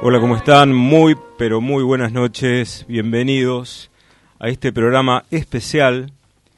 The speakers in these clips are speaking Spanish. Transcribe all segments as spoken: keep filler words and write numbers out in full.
Hola, ¿cómo están? Muy, pero muy buenas noches. Bienvenidos a este programa especial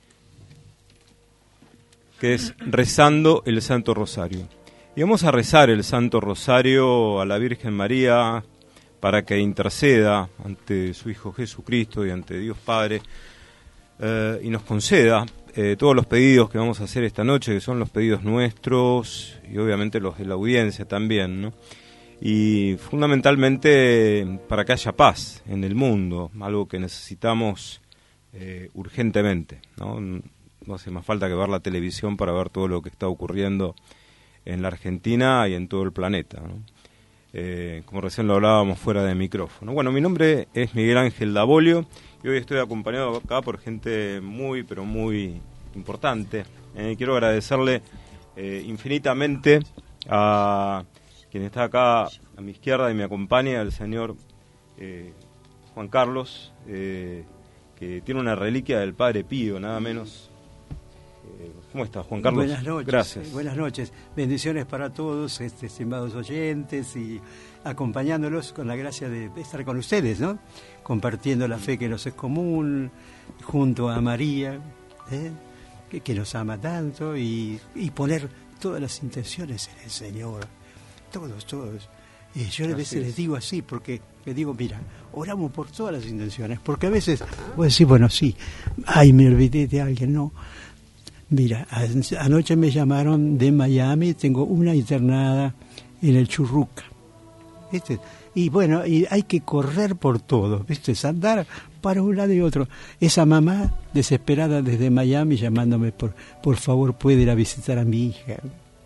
que es Rezando el Santo Rosario. Y vamos a rezar el Santo Rosario a la Virgen María para que interceda ante su Hijo Jesucristo y ante Dios Padre eh, y nos conceda eh, todos los pedidos que vamos a hacer esta noche, que son los pedidos nuestros y obviamente los de la audiencia también, ¿no? Y fundamentalmente para que haya paz en el mundo, algo que necesitamos eh, urgentemente, ¿no? No hace más falta que ver la televisión para ver todo lo que está ocurriendo en la Argentina y en todo el planeta, ¿no? Eh, como recién lo hablábamos fuera de micrófono. Bueno, mi nombre es Miguel Ángel Davolio y hoy estoy acompañado acá por gente muy, pero muy importante. Eh, quiero agradecerle eh, infinitamente a quien está acá a mi izquierda y me acompaña, el señor eh, Juan Carlos, eh, que tiene una reliquia del Padre Pío, nada menos. Eh, ¿Cómo estás, Juan Carlos? Buenas noches. Gracias. Buenas noches. Bendiciones para todos, este, estimados oyentes, y acompañándolos con la gracia de estar con ustedes, ¿no? Compartiendo la fe que nos es común, junto a María, ¿eh? que, que nos ama tanto, y, y poner todas las intenciones en el Señor. Todos, todos. Y yo a veces les digo así, porque les digo, mira, oramos por todas las intenciones, porque a veces voy a decir, bueno, sí, ay, me olvidé de alguien, no. Mira, anoche me llamaron de Miami, tengo una internada en el Churruca, ¿viste? Y bueno, y hay que correr por todo, ¿viste? Andar para un lado y otro. Esa mamá desesperada desde Miami llamándome, por, por favor, puede ir a visitar a mi hija.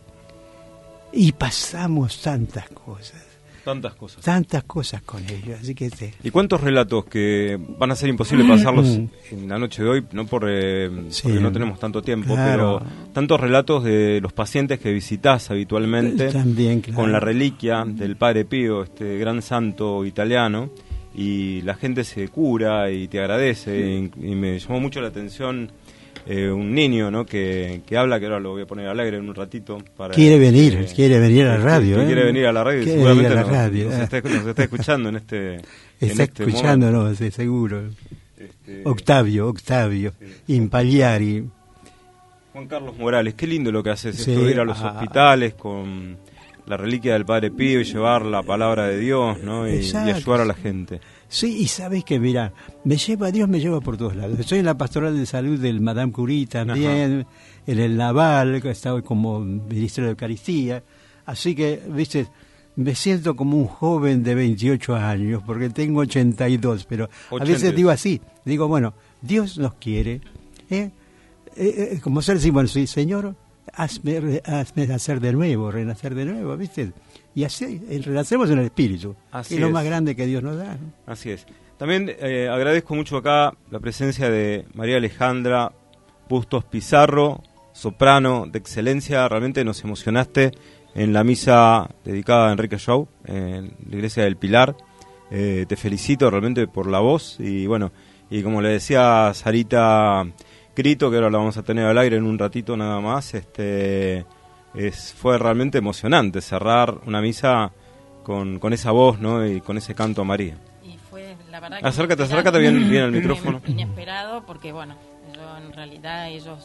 Y pasamos tantas cosas. Tantas cosas. Tantas cosas con ellos, así que... Te... ¿Y cuántos relatos que van a ser imposible pasarlos en la noche de hoy? No por, eh, sí, porque no tenemos tanto tiempo, claro. Pero tantos relatos de los pacientes que visitás habitualmente. También, claro. Con la reliquia del Padre Pío, este gran santo italiano, y la gente se cura y te agradece. Y, y me llamó mucho la atención... Eh, un niño, ¿no? que, que habla, que ahora lo voy a poner al aire en un ratito. Para, quiere venir, eh, quiere venir a la radio. Que, que ¿eh? Quiere venir a la radio, quiere seguramente venir a la nos, radio, nos, ¿eh? está, nos está escuchando en este Está en este escuchándonos, sí, seguro. Este, Octavio, Octavio, sí. Impagliari. Juan Carlos Morales, qué lindo lo que haces, sí, esto de ir a los ah, hospitales con la reliquia del Padre Pío y llevar la palabra de Dios, ¿no? y, y ayudar a la gente. Sí, y sabes que, mira, me lleva, Dios me lleva por todos lados. Estoy en la pastoral de salud del Madame Curie también, ajá, en el Naval, que estaba como ministro de Eucaristía. Así que, viste, me siento como un joven de veintiocho años, porque tengo ochenta y dos, pero ochenta. A veces digo así, digo, bueno, Dios nos quiere, ¿eh? Eh, eh, como ser, sí, bueno, sí, Señor, hazme, hazme nacer de nuevo, renacer de nuevo, ¿viste? Y así renacemos en el Espíritu, así que es lo más grande que Dios nos da, ¿no? Así es. También eh, agradezco mucho acá la presencia de María Alejandra Bustos Pizarro, soprano de excelencia. Realmente nos emocionaste en la misa dedicada a Enrique Shaw, en la iglesia del Pilar. Eh, te felicito realmente por la voz y bueno, y como le decía Sarita Crito, que ahora la vamos a tener al aire en un ratito nada más, este... Es, fue realmente emocionante cerrar una misa con, con esa voz, ¿no? Y con ese canto a María. Y fue, la verdad, que acércate, acércate bien, bien al micrófono. Inesperado, porque bueno, yo en realidad ellos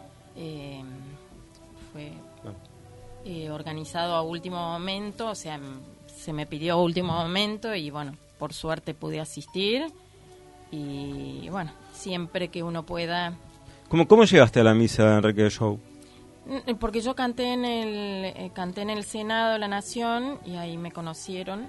eh, fue eh, organizado a último momento, o sea, se me pidió a último momento y bueno, por suerte pude asistir y bueno, siempre que uno pueda. ¿Cómo, cómo llegaste a la misa de Enrique Shaw? Porque yo canté en el eh, canté en el Senado de la Nación y ahí me conocieron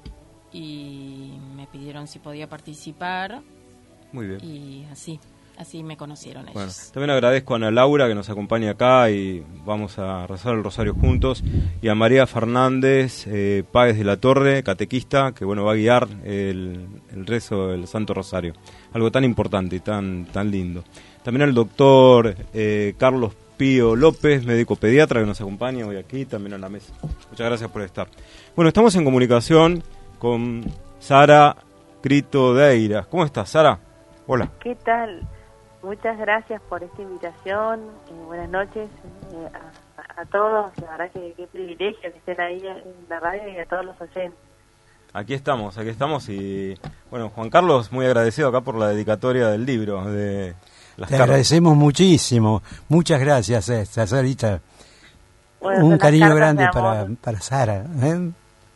y me pidieron si podía participar. Muy bien. Y así, así me conocieron ellos. Bueno, también agradezco a Ana Laura que nos acompaña acá y vamos a rezar el rosario juntos, y a María Fernández eh, Páez de la Torre, catequista, que bueno va a guiar el, el rezo del Santo Rosario. Algo tan importante y tan, tan lindo. También al doctor eh, Carlos Pío López, médico pediatra, que nos acompaña hoy aquí también en la mesa. Muchas gracias por estar. Bueno, estamos en comunicación con Sara Crito Deiras. ¿Cómo estás, Sara? Hola. ¿Qué tal? Muchas gracias por esta invitación. Eh, buenas noches eh, a, a todos. La verdad que qué privilegio que estén ahí en la radio y a todos los oyentes. Aquí estamos, aquí estamos y bueno, Juan Carlos, muy agradecido acá por la dedicatoria del libro de las Te cartas. agradecemos muchísimo, muchas gracias, eh, Sarita. Bueno, Un son las cariño cartas grande de para, amor. para Sara. ¿eh?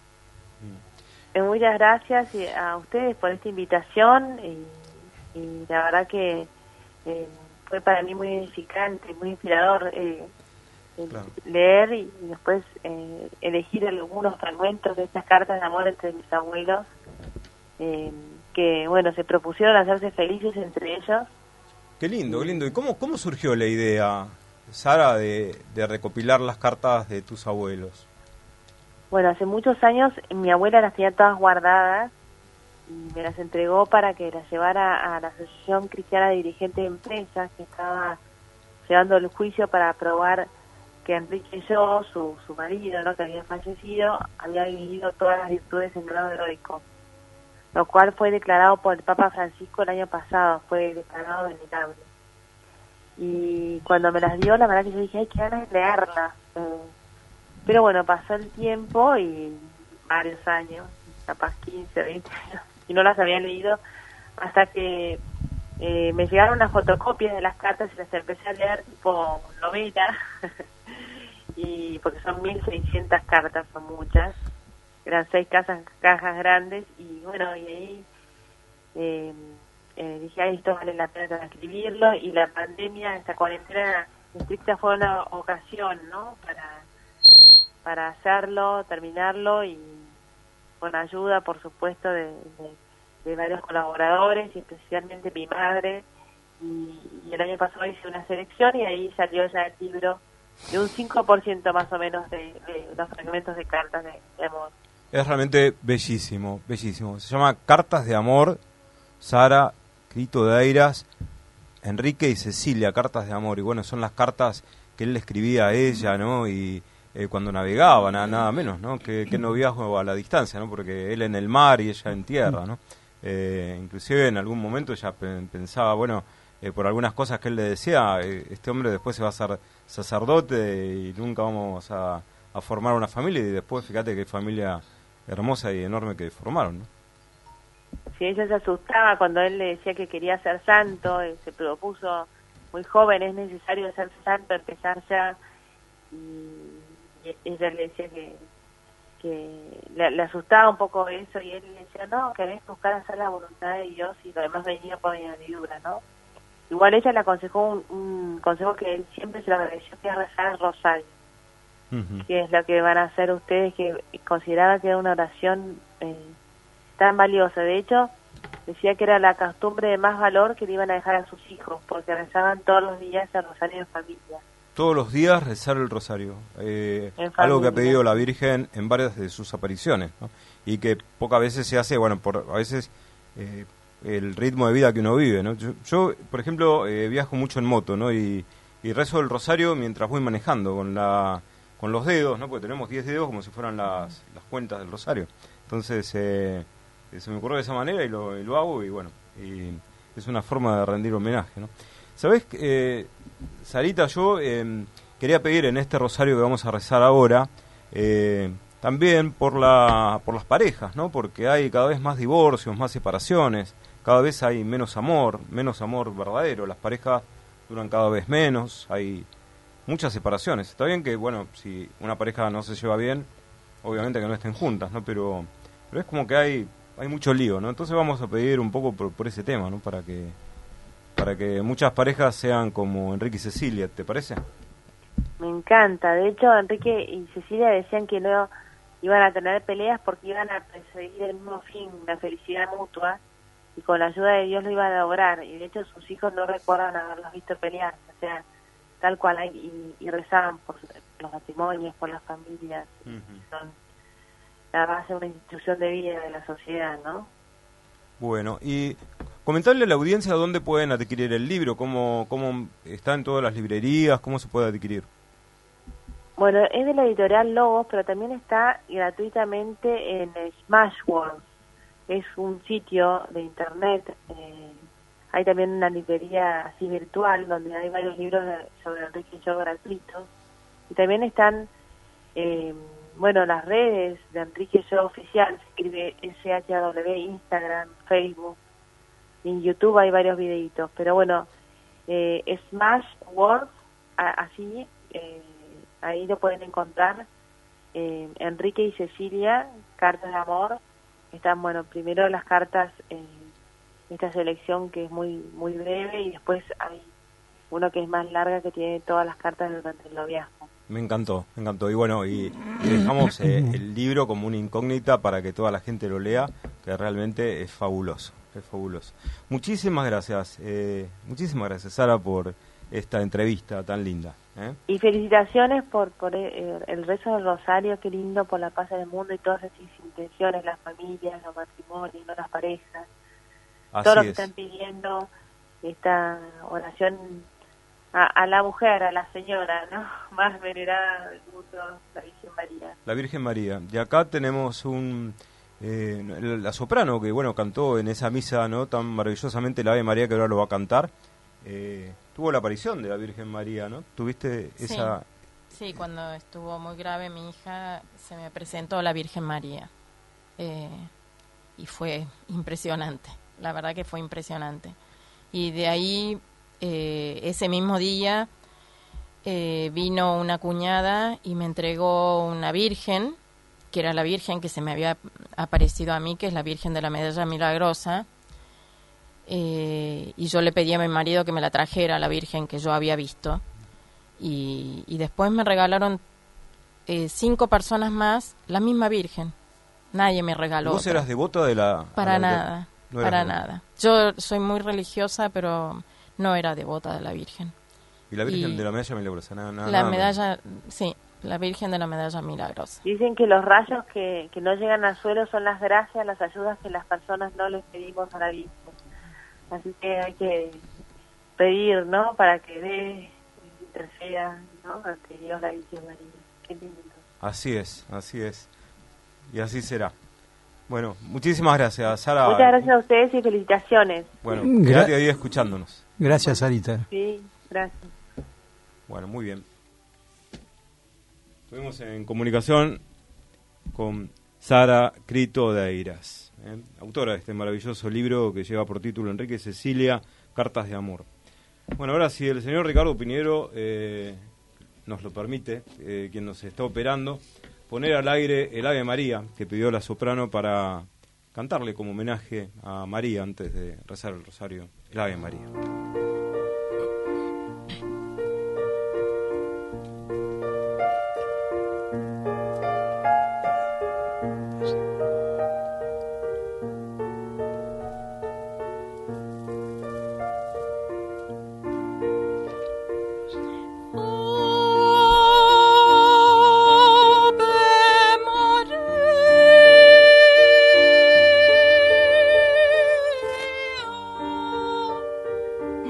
Eh, muchas gracias y a ustedes por esta invitación y, y la verdad que eh, fue para mí muy edificante, muy inspirador eh, el Claro. leer y, y después eh, elegir algunos fragmentos de estas cartas de amor entre mis abuelos eh, que bueno, se propusieron hacerse felices entre ellos. Qué lindo, qué lindo. ¿Y cómo, cómo surgió la idea, Sara, de, de recopilar las cartas de tus abuelos? Bueno, hace muchos años mi abuela las tenía todas guardadas y me las entregó para que las llevara a la Asociación Cristiana de Dirigentes de Empresas, que estaba llevando el juicio para aprobar que Enrique Yo, su, su marido, ¿no?, que había fallecido, había vivido todas las virtudes en grado heroico, lo cual fue declarado por el Papa Francisco el año pasado, fue declarado venerable. Y cuando me las dio, la verdad que yo dije, ay, qué ganas de leerlas. Eh, pero bueno, pasó el tiempo y varios años, capaz quince, veinte años, y no las había leído hasta que eh, me llegaron unas fotocopias de las cartas y las empecé a leer tipo novela, y porque son mil seiscientas cartas, son muchas, eran seis cajas, cajas grandes, y bueno, y ahí eh, eh, dije, ay, esto vale la pena escribirlo, y la pandemia, esta cuarentena estricta fue una ocasión, ¿no?, para para hacerlo, terminarlo, y con ayuda, por supuesto, de, de, de varios colaboradores, y especialmente mi madre, y, y el año pasado hice una selección y ahí salió ya el libro de un cinco por ciento más o menos de, de los fragmentos de cartas de, de amor. Es realmente bellísimo, bellísimo. Se llama Cartas de Amor, Sara, Crito de Airas, Enrique y Cecilia, Cartas de Amor. Y bueno, son las cartas que él le escribía a ella, ¿no? Y eh, cuando navegaban, nada, nada menos, ¿no? Que, que noviazgo a la distancia, ¿no? Porque él en el mar y ella en tierra, ¿no? Eh, inclusive en algún momento ella pe- pensaba, bueno, eh, por algunas cosas que él le decía, eh, este hombre después se va a hacer sacerdote y nunca vamos a, a formar una familia. Y después, fíjate qué familia hermosa y enorme que formaron, ¿no? Sí, ella se asustaba cuando él le decía que quería ser santo, eh, se propuso muy joven, es necesario ser santo, empezar ya, y, y ella le decía que, que le, le asustaba un poco eso, y él le decía, no, querés buscar hacer la voluntad de Dios y lo demás venía por añadidura, ¿no? Igual ella le aconsejó un, un consejo que él siempre se lo agradeció, que es rezar el rosario, Uh-huh. que es lo que van a hacer ustedes, que consideraba que era una oración eh, tan valiosa. De hecho, decía que era la costumbre de más valor que le iban a dejar a sus hijos, porque rezaban todos los días el rosario en familia. Todos los días rezar el rosario, eh, En algo que ha familia. pedido la Virgen en varias de sus apariciones, ¿no? Y que pocas veces se hace, bueno, por a veces eh, el ritmo de vida que uno vive, ¿no? Yo, yo por ejemplo, eh, viajo mucho en moto, ¿no? Y, y rezo el rosario mientras voy manejando con la con los dedos, ¿no? Porque tenemos diez dedos como si fueran las, las cuentas del rosario. Entonces, eh, se me ocurrió de esa manera y lo, y lo hago, y bueno, y es una forma de rendir homenaje, ¿no? ¿Sabés, eh, Sarita? Yo eh, quería pedir en este rosario que vamos a rezar ahora, eh, también por la por las parejas, ¿no? Porque hay cada vez más divorcios, más separaciones, cada vez hay menos amor, menos amor verdadero, las parejas duran cada vez menos, hay muchas separaciones. Está bien que, bueno, si una pareja no se lleva bien, obviamente que no estén juntas, ¿no? Pero, pero es como que hay hay mucho lío, ¿no? Entonces vamos a pedir un poco por, por ese tema, ¿no? Para que para que muchas parejas sean como Enrique y Cecilia, ¿te parece? Me encanta. De hecho, Enrique y Cecilia decían que no iban a tener peleas porque iban a perseguir el mismo fin, la felicidad mutua, y con la ayuda de Dios lo iban a lograr. Y de hecho sus hijos no recuerdan haberlos visto pelear, o sea, tal cual, hay, y, y rezaban por los matrimonios, por las familias. Uh-huh. Son la base de una institución de vida de la sociedad, ¿no? Bueno, y comentarle a la audiencia dónde pueden adquirir el libro, cómo, cómo está en todas las librerías, cómo se puede adquirir. Bueno, es de la editorial Logos, pero también está gratuitamente en Smashwords. Es un sitio de internet. Eh, hay también una librería así virtual donde hay varios libros de, sobre Enrique y yo gratuitos. Y también están eh, bueno, las redes de Enrique Yo Oficial, se escribe S H A W, Instagram, Facebook, y en YouTube hay varios videitos, pero bueno, eh, Smash Words, a, así, eh, ahí lo pueden encontrar, eh, Enrique y Cecilia, cartas de amor, están, bueno, primero las cartas, eh, esta selección que es muy muy breve, y después hay uno que es más larga, que tiene todas las cartas durante el noviazgo. Me encantó, me encantó. Y bueno, y, y dejamos eh, el libro como una incógnita para que toda la gente lo lea, que realmente es fabuloso, es fabuloso. Muchísimas gracias, eh, muchísimas gracias, Sara, por esta entrevista tan linda. ¿eh? Y felicitaciones por, por el, el rezo del rosario, qué lindo, por la paz del mundo y todas esas intenciones, las familias, los matrimonios, las parejas. Así todo lo que es. están pidiendo, esta oración a, a la mujer, a la señora, ¿no? Más venerada del mundo, la Virgen María. La Virgen María. Y acá tenemos un eh, la soprano que, bueno, cantó en esa misa, ¿no?, tan maravillosamente la Ave María, que ahora lo va a cantar. Eh, tuvo la aparición de la Virgen María, ¿no? ¿Tuviste esa...? Sí, sí, cuando estuvo muy grave mi hija, se me presentó la Virgen María. Eh, y fue impresionante. La verdad que fue impresionante. Y de ahí, eh, ese mismo día, eh, vino una cuñada y me entregó una virgen, que era la virgen que se me había aparecido a mí, que es la Virgen de la Medalla Milagrosa. Eh, y yo le pedí a mi marido que me la trajera, la virgen que yo había visto. Y, y después me regalaron eh, cinco personas más la misma virgen. Nadie me regaló. ¿Vos otra. eras devota de la...? Para la- nada. No Para eras devota. nada. Yo soy muy religiosa, pero no era devota de la Virgen. ¿Y la Virgen Y de la Medalla Milagrosa? Nada, nada, la nada medalla, sí, la Virgen de la Medalla Milagrosa. Dicen que los rayos que, que no llegan al suelo son las gracias, las ayudas que las personas no les pedimos a la Virgen. Así que hay que pedir, ¿no?, para que dé, interceda, ¿no?, ante Dios la Virgen María. Qué lindo. Así es, así es. Y así será. Bueno, muchísimas gracias, Sara. Muchas gracias a ustedes y felicitaciones. Bueno, Gra- quédate ahí escuchándonos. Gracias, Sarita. Sí, gracias. Bueno, muy bien. Estuvimos en comunicación con Sara Crito de Eiras, ¿eh? autora de este maravilloso libro que lleva por título Enrique y Cecilia, Cartas de Amor. Bueno, ahora si el señor Ricardo Piñero eh, nos lo permite, eh, quien nos está operando, poner al aire el Ave María que pidió la soprano para cantarle como homenaje a María antes de rezar el rosario, el Ave María. Ave Maria.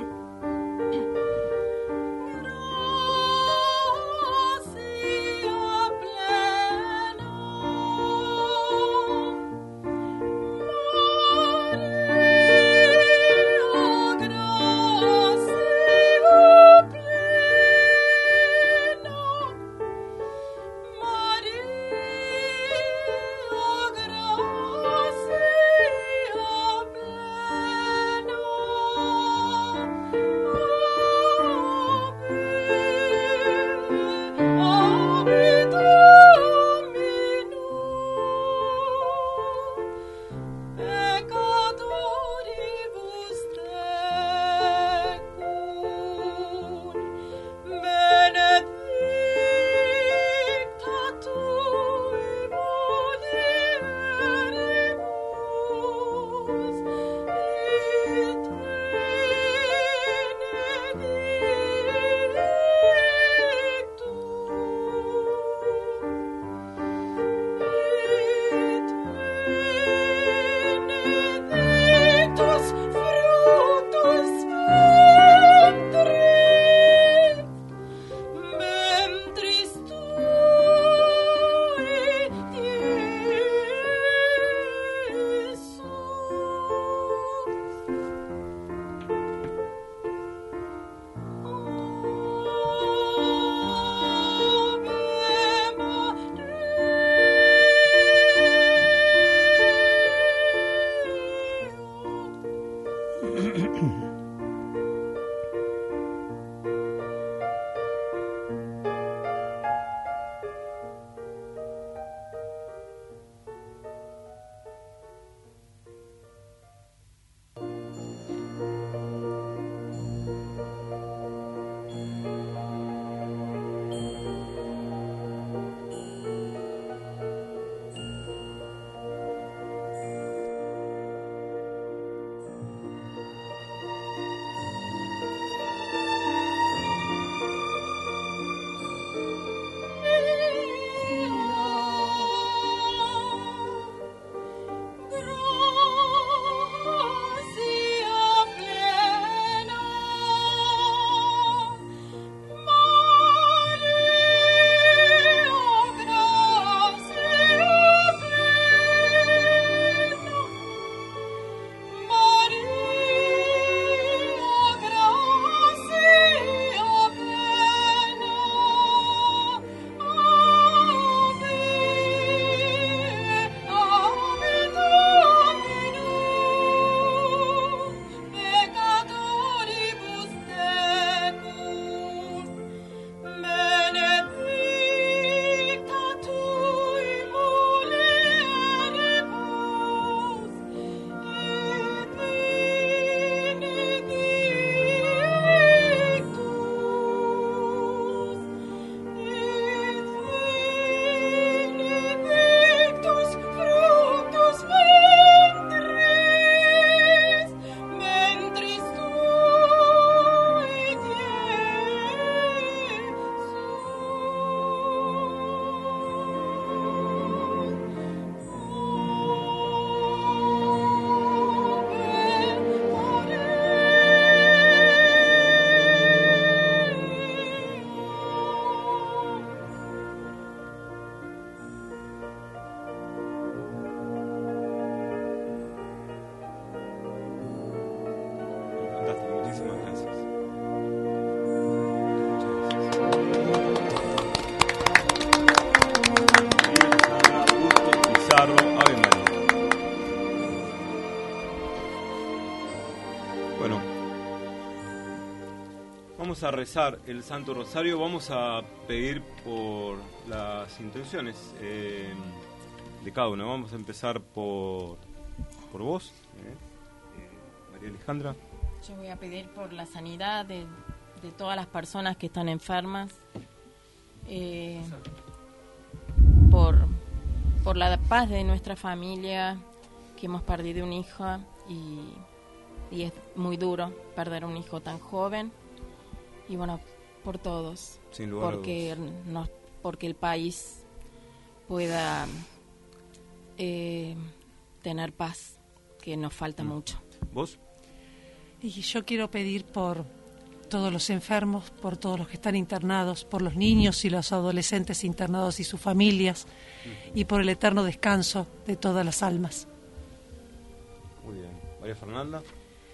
vamos a rezar el Santo Rosario, vamos a pedir por las intenciones eh, de cada uno. Vamos a empezar por, por vos, eh, eh, María Alejandra. Yo voy a pedir por la sanidad de, de todas las personas que están enfermas, eh, por, por la paz de nuestra familia, que hemos perdido un hijo y, y es muy duro perder un hijo tan joven. Y bueno, por todos, Sin lugar porque, nos, porque el país pueda eh, tener paz, que nos falta mm. mucho. ¿Vos? Y yo quiero pedir por todos los enfermos, por todos los que están internados, por los niños y los adolescentes internados y sus familias, mm. y por el eterno descanso de todas las almas. Muy bien. María Fernanda.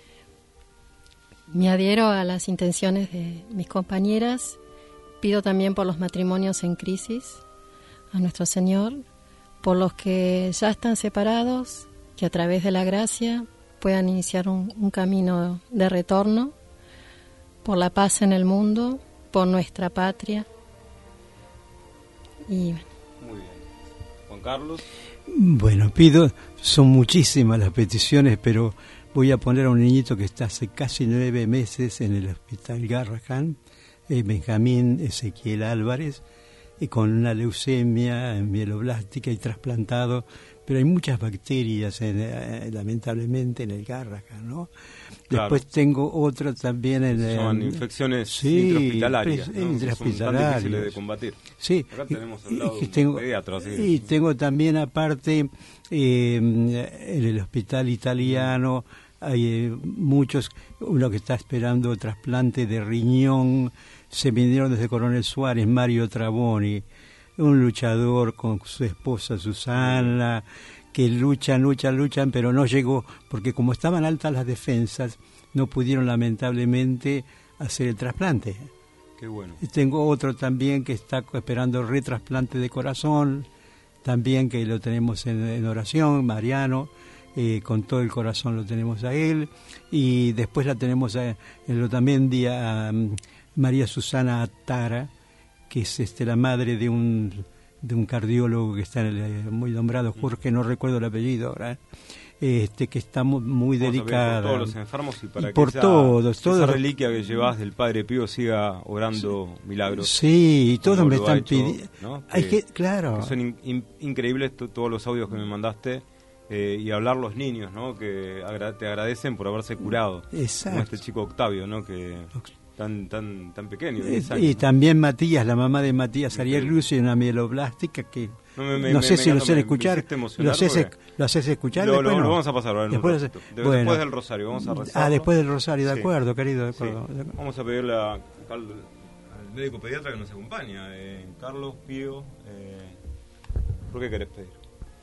Me adhiero a las intenciones de mis compañeras. Pido también por los matrimonios en crisis a nuestro Señor, por los que ya están separados, que a través de la gracia puedan iniciar un, un camino de retorno, por la paz en el mundo, por nuestra patria. Y bueno. Muy bien. Juan Carlos. Bueno, pido, son muchísimas las peticiones, pero voy a poner a un niñito que está hace casi nueve meses en el hospital Garrahan, eh, Benjamín Ezequiel Álvarez, y con una leucemia mieloblástica y trasplantado, pero hay muchas bacterias, en, eh, lamentablemente, en el Garrahan, ¿no? Claro. Después tengo otro también en... Son en, infecciones sí, intrahospitalarias, ¿no? intrahospitalarias. Son tan difíciles de combatir. Sí. Acá tenemos al lado y, un tengo, pediatra. Así. Y tengo también, aparte, eh, en el hospital italiano, hay eh, muchos, uno que está esperando trasplante de riñón, se vinieron desde Coronel Suárez, Mario Travoni, un luchador con su esposa Susana, que luchan, luchan, luchan, pero no llegó, porque como estaban altas las defensas, no pudieron lamentablemente hacer el trasplante. Qué bueno. Y tengo otro también que está esperando retrasplante de corazón, también que lo tenemos en, en oración, Mariano, eh, con todo el corazón lo tenemos a él, y después la tenemos a, en Lotamendi a um, María Susana Atara, que es este la madre de un de un cardiólogo que está en el, eh, muy nombrado, Jorge, no recuerdo el apellido ahora, este que está muy, muy delicada. Por todos los enfermos y para y que por esa, todos, todos, esa reliquia que llevas del Padre Pío siga orando sí, milagros. Sí, y todos me están pidiendo. ¿No? Hay que, claro. Que son in, in, increíbles to, todos los audios que me mandaste. Eh, y hablar los niños, ¿no? Que agra- te agradecen por haberse curado. Exacto. Como este chico Octavio, ¿no? Que tan tan tan pequeño. Y, años, y ¿no? también Matías, la mamá de Matías Ariel Lucio, una mieloblástica que no, me, me, no me, sé me, si me, lo sé me, escuchar. Me ¿Lo haces, ¿Lo haces escuchar? Lo, después lo, no. lo vamos a pasar ahora. Después, de, bueno. después del Rosario, vamos a rezar. Ah, después del Rosario, de acuerdo, sí. querido. De acuerdo, sí. de acuerdo. Vamos a pedirle a, al, al médico pediatra que nos acompaña, eh, Carlos Pío. Eh, ¿Por qué querés pedir?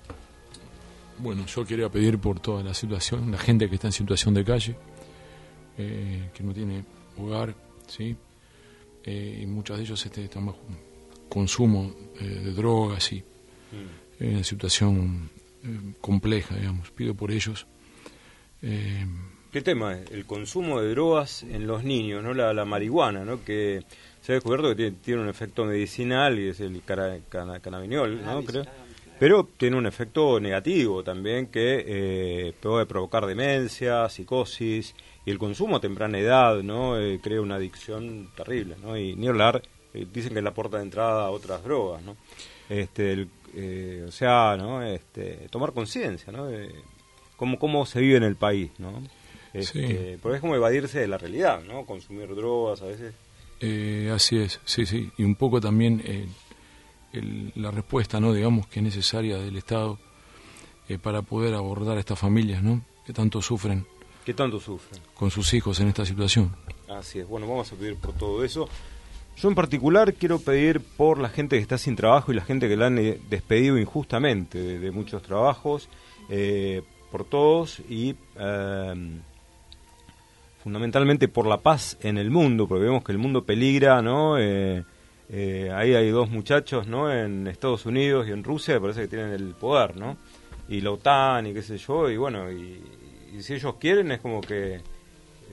Bueno, yo quería pedir por toda la situación, la gente que está en situación de calle, eh, que no tiene hogar, ¿sí? Eh, y muchos de ellos este, están bajo consumo eh, de drogas y mm. eh, en situación eh, compleja, digamos. Pido por ellos. Eh, ¿Qué tema es? El consumo de drogas en los niños, ¿no? La, la marihuana, ¿no? Que se ha descubierto que tiene, tiene un efecto medicinal y es el cara, cana, cannabinol, ¿no? Creo. Pero tiene un efecto negativo también que eh, puede provocar demencia, psicosis, y el consumo a temprana edad, ¿no? Eh, crea una adicción terrible, ¿no? Y ni hablar, eh, dicen que es la puerta de entrada a otras drogas, ¿no? Este, el, eh, o sea, ¿no? Este, tomar conciencia, ¿no? De cómo, cómo se vive en el país, ¿no? Este, sí. Porque es como evadirse de la realidad, ¿no? Consumir drogas a veces. Eh, así es, sí, sí. Y un poco también... Eh, El, la respuesta, no digamos que es necesaria del Estado eh, para poder abordar a estas familias, ¿no? Que tanto sufren. Que tanto sufren. Con sus hijos en esta situación. Así es. Bueno, vamos a pedir por todo eso. Yo en particular quiero pedir por la gente que está sin trabajo y la gente que la han despedido injustamente de, de muchos trabajos, eh, por todos y eh, fundamentalmente por la paz en el mundo, porque vemos que el mundo peligra, ¿no? Eh, Eh, ahí hay dos muchachos, ¿no? En Estados Unidos y en Rusia, que parece que tienen el poder, ¿no? Y la OTAN y qué sé yo, y bueno, y, y si ellos quieren es como que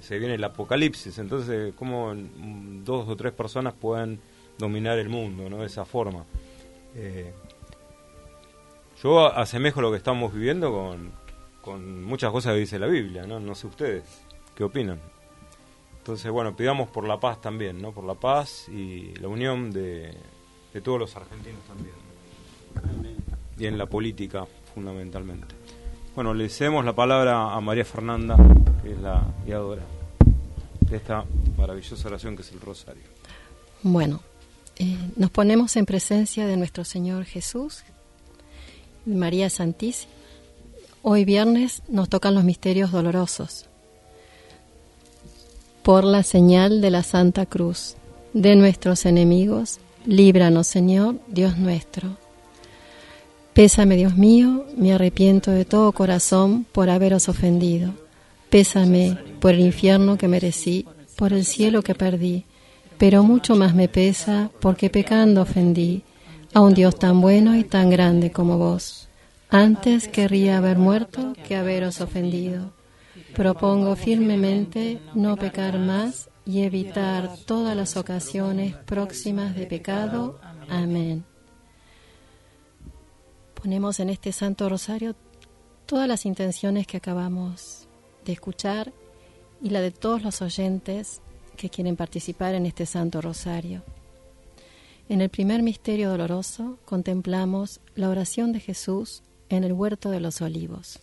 se viene el apocalipsis, entonces cómo dos o tres personas pueden dominar el mundo, ¿no? De esa forma. Eh, yo asemejo lo que estamos viviendo con, con muchas cosas que dice la Biblia, ¿no? No sé ustedes, ¿qué opinan? Entonces, bueno, pidamos por la paz también, ¿no? Por la paz y la unión de, de todos los argentinos también, ¿no? Y en la política, fundamentalmente. Bueno, le cedemos la palabra a María Fernanda, que es la guiadora de esta maravillosa oración que es el Rosario. Bueno, eh, nos ponemos en presencia de nuestro Señor Jesús, María Santísima. Hoy viernes nos tocan los misterios dolorosos. Por la señal de la Santa Cruz de nuestros enemigos, líbranos, Señor, Dios nuestro. Pésame, Dios mío, me arrepiento de todo corazón por haberos ofendido. Pésame por el infierno que merecí, por el cielo que perdí, pero mucho más me pesa porque pecando ofendí a un Dios tan bueno y tan grande como vos. Antes querría haber muerto que haberos ofendido. Propongo firmemente no pecar más y evitar todas las ocasiones próximas de pecado. Amén. Ponemos en este Santo Rosario todas las intenciones que acabamos de escuchar y la de todos los oyentes que quieren participar en este Santo Rosario. En el primer misterio doloroso contemplamos la oración de Jesús en el huerto de los olivos.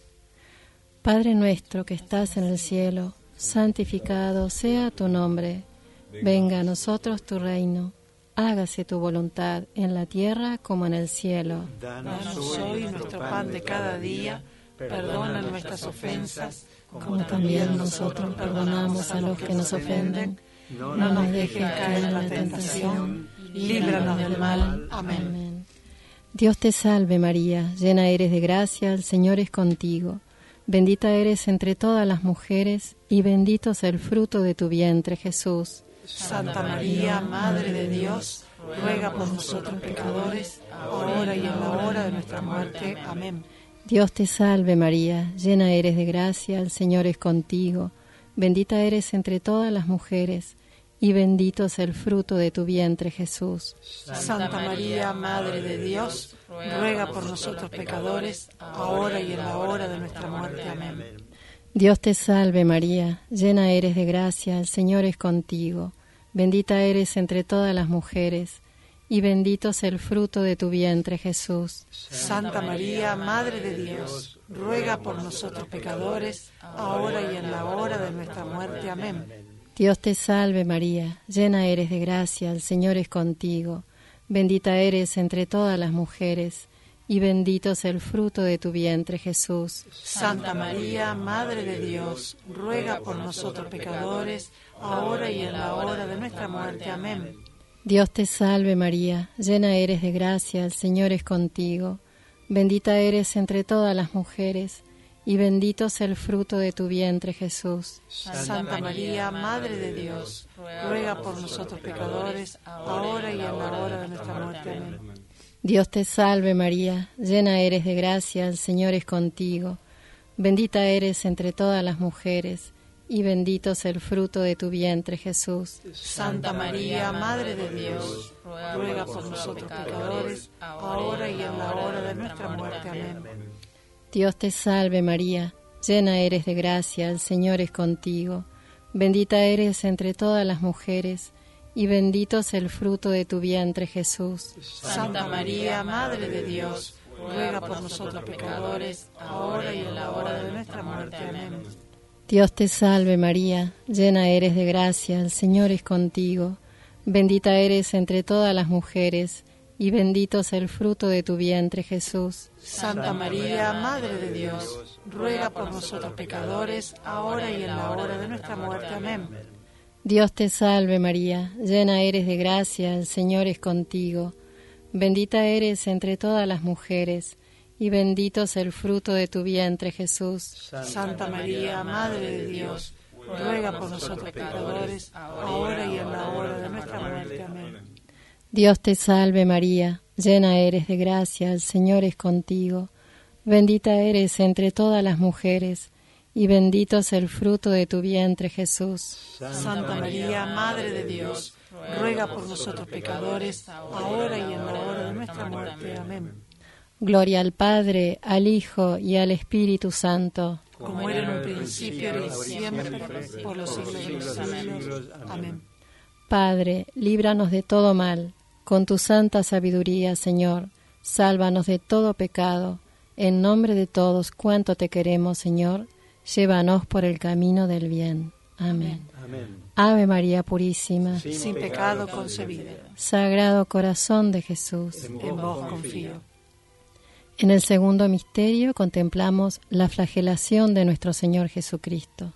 Padre nuestro que estás en el cielo, santificado sea tu nombre. Venga a nosotros tu reino. Hágase tu voluntad en la tierra como en el cielo. Danos hoy nuestro pan de cada día. Perdona nuestras ofensas, como también nosotros perdonamos a los que nos ofenden. No nos dejes caer en la tentación. Líbranos del mal. Amén. Amén. Dios te salve María, llena eres de gracia, el Señor es contigo. Bendita eres entre todas las mujeres, y bendito es el fruto de tu vientre, Jesús. Santa María, Madre de Dios, ruega por nosotros pecadores, ahora y en la hora de nuestra muerte. Amén. Dios te salve María, llena eres de gracia, el Señor es contigo. Bendita eres entre todas las mujeres, y bendito es el fruto de tu vientre, Jesús. Santa María, Madre de Dios, ruega por nosotros pecadores, ahora y en la hora de nuestra muerte. Amén. Dios te salve María, llena eres de gracia, el Señor es contigo. Bendita eres entre todas las mujeres, y bendito es el fruto de tu vientre, Jesús. Santa María, Madre de Dios, ruega por nosotros pecadores, ahora y en la hora de nuestra muerte. Amén. Dios te salve María, llena eres de gracia, el Señor es contigo. Bendita eres entre todas las mujeres, y bendito es el fruto de tu vientre, Jesús. Santa María, Madre de Dios, ruega por nosotros pecadores, ahora y en la hora de nuestra muerte. Amén. Dios te salve María, llena eres de gracia, el Señor es contigo. Bendita eres entre todas las mujeres, y bendito es el fruto de tu vientre, Jesús. Santa María, Madre de Dios, ruega por nosotros pecadores, ahora y en la hora de nuestra muerte. Amén. Dios te salve María, llena eres de gracia, el Señor es contigo. Bendita eres entre todas las mujeres, y bendito es el fruto de tu vientre, Jesús. Santa María, Madre de Dios, ruega por nosotros pecadores, ahora y en la hora de nuestra muerte. Amén. Dios te salve María, llena eres de gracia, el Señor es contigo. Bendita eres entre todas las mujeres, y bendito es el fruto de tu vientre, Jesús. Santa María, Madre de Dios, ruega por nosotros pecadores, ahora y en la hora de nuestra muerte. Amén. Dios te salve María, llena eres de gracia, el Señor es contigo. Bendita eres entre todas las mujeres, y bendito es el fruto de tu vientre, Jesús. Santa María, Madre de Dios, ruega por nosotros pecadores, ahora y en la hora de nuestra muerte. Amén. Dios te salve María, llena eres de gracia, el Señor es contigo. Bendita eres entre todas las mujeres, y bendito es el fruto de tu vientre, Jesús. Santa María, Madre de Dios, ruega por nosotros pecadores, ahora y en la hora de nuestra muerte. Amén. Dios te salve María, llena eres de gracia, el Señor es contigo. Bendita eres entre todas las mujeres, y bendito es el fruto de tu vientre, Jesús. Santa María, Madre de Dios, ruega por nosotros pecadores, ahora y en la hora de nuestra muerte. Amén. Gloria al Padre, al Hijo y al Espíritu Santo. Como era en un principio, ahora y siempre, por los siglos de los siglos. Amén. Padre, líbranos de todo mal, con tu santa sabiduría, Señor, sálvanos de todo pecado. En nombre de todos cuanto te queremos, Señor, llévanos por el camino del bien. Amén. Amén. Ave María Purísima, Sin, Sin pecado concebida. Sagrado Corazón de Jesús. En vos confío. En el segundo misterio contemplamos la flagelación de nuestro Señor Jesucristo.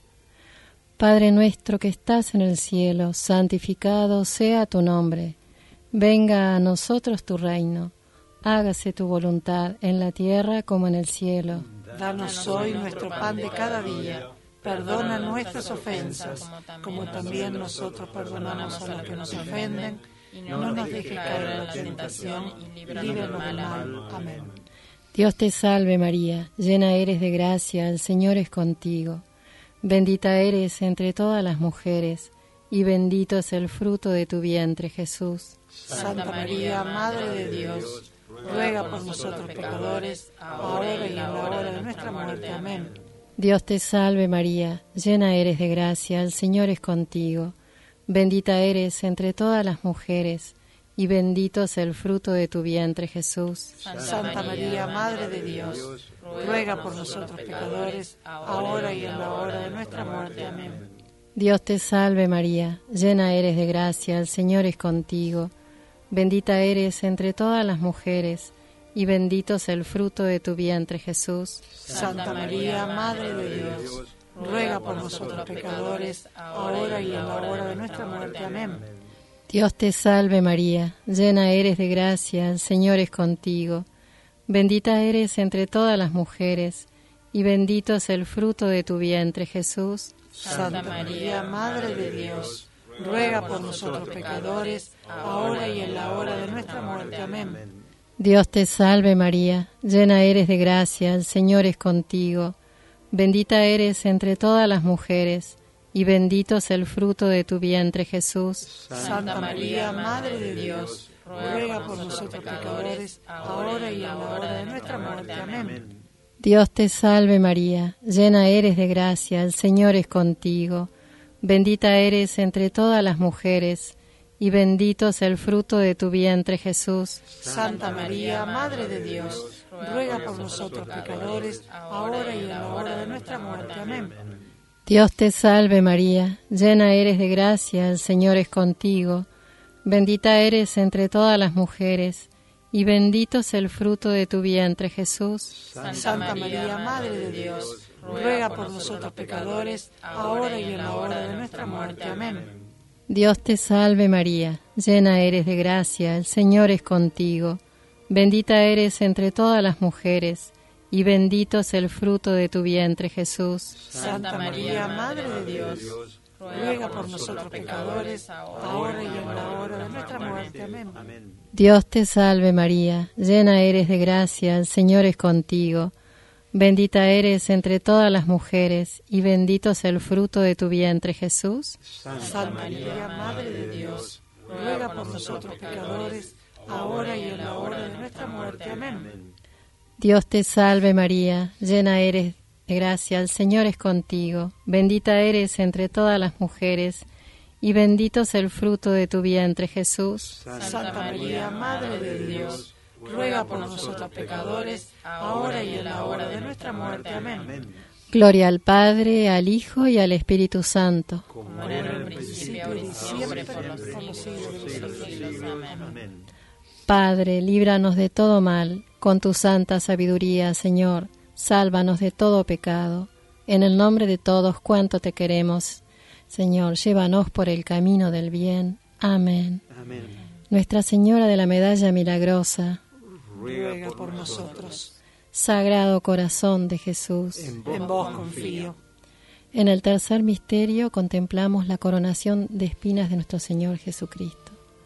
Padre nuestro que estás en el cielo, santificado sea tu nombre. Venga a nosotros tu reino. Hágase tu voluntad en la tierra como en el cielo. Danos hoy nuestro pan de cada día. Perdona nuestras ofensas, como también nosotros perdonamos a los que nos ofenden. Y no nos dejes caer en la tentación y líbranos del mal. Amén. Dios te salve María, llena eres de gracia, el Señor es contigo. Bendita eres entre todas las mujeres, y bendito es el fruto de tu vientre, Jesús. Santa María, Madre de Dios, ruega por nosotros pecadores, ahora y en la hora de nuestra muerte. Amén. Dios te salve María, llena eres de gracia, el Señor es contigo. Bendita eres entre todas las mujeres, y bendito es el fruto de tu vientre, Jesús. Santa María, Madre de Dios, ruega por nosotros pecadores, ahora y en la hora de nuestra muerte. Amén. Dios te salve María, llena eres de gracia, el Señor es contigo. Bendita eres entre todas las mujeres, y bendito es el fruto de tu vientre, Jesús. Santa María, Madre de Dios, ruega por nosotros pecadores, ahora y en la hora de nuestra muerte. Amén. Dios te salve María, llena eres de gracia, el Señor es contigo. Bendita eres entre todas las mujeres, y bendito es el fruto de tu vientre, Jesús. Santa María, Madre de Dios, ruega por nosotros pecadores, ahora y en la hora de nuestra muerte. Amén. Dios te salve María, llena eres de gracia, el Señor es contigo. Bendita eres entre todas las mujeres, y bendito es el fruto de tu vientre, Jesús. Santa María, Madre de Dios, ruega por nosotros pecadores, ahora y en la hora de nuestra muerte. Amén. Dios te salve María, llena eres de gracia, el Señor es contigo. Bendita eres entre todas las mujeres, y bendito es el fruto de tu vientre, Jesús. Santa María, Madre de Dios, ruega por nosotros pecadores, ahora y en la hora de nuestra muerte. Amén. Dios te salve María, llena eres de gracia, el Señor es contigo. Bendita eres entre todas las mujeres, y bendito es el fruto de tu vientre, Jesús. Santa María, Madre de Dios, ruega por nosotros pecadores, ahora y en la hora de nuestra muerte. Amén. Dios te salve María, llena eres de gracia, el Señor es contigo. Bendita eres entre todas las mujeres, y bendito es el fruto de tu vientre, Jesús. Santa María, Madre de Dios, ruega por nosotros pecadores, ahora y en la hora de nuestra muerte. Amén. Dios te salve María, llena eres de gracia, el Señor es contigo. Bendita eres entre todas las mujeres, y bendito es el fruto de tu vientre, Jesús. Santa María, Madre de Dios, ruega por nosotros pecadores, ahora y en la hora de nuestra muerte. Amén. Dios te salve María, llena eres de gracia, el Señor es contigo. Bendita eres entre todas las mujeres, y bendito es el fruto de tu vientre, Jesús. Santa María, Madre de Dios, ruega por nosotros pecadores, ahora y en la hora de nuestra muerte. Amén. Gloria al Padre, al Hijo y al Espíritu Santo. Como era en el principio, y siempre, por los siglos de los siglos. Amén. Padre, líbranos de todo mal, con tu santa sabiduría, Señor, sálvanos de todo pecado. En el nombre de todos cuanto te queremos, Señor, llévanos por el camino del bien. Amén. Amén. Nuestra Señora de la Medalla Milagrosa, Ruega por nosotros. Sagrado Corazón de Jesús, En vos confío. en el tercer misterio contemplamos la coronación de espinas de nuestro Señor Jesucristo.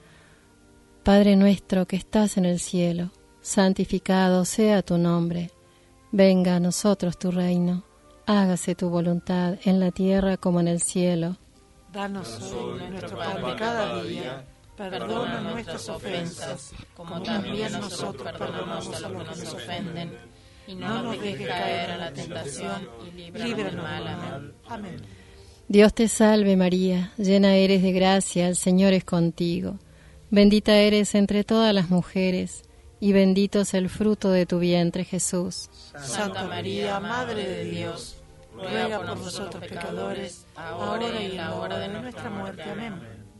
Padre nuestro que estás en el cielo, santificado sea tu nombre. Venga a nosotros tu reino. hágase tu voluntad en la tierra como en el cielo. Danos hoy nuestro pan de cada día. Perdona nuestras ofensas, como también nosotros perdonamos a los que nos ofenden. Y no nos dejes caer en la tentación, y líbranos del mal. Amén. Amén. Dios te salve María, llena eres de gracia, el Señor es contigo. Bendita eres entre todas las mujeres, y bendito es el fruto de tu vientre, Jesús. Santa María, Madre de Dios, ruega por nosotros pecadores, ahora y en la hora de nuestra muerte. Amén.